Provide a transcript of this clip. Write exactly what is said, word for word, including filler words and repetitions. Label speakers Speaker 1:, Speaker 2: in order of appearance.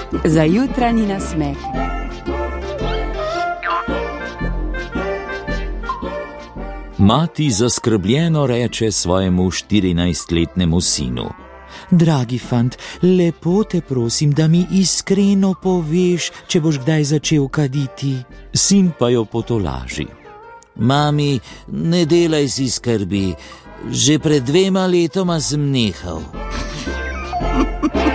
Speaker 1: Za jutranji nasmeh.
Speaker 2: Mati zaskrbljeno reče svojemu štirinajstletnemu sinu: Dragi fant, lepo te prosim, da mi iskreno poveš, če boš kdaj začel kaditi. Sin pa jo potolaži: Mami, ne delaj si skrbi, že pred dvema letoma sem nehal.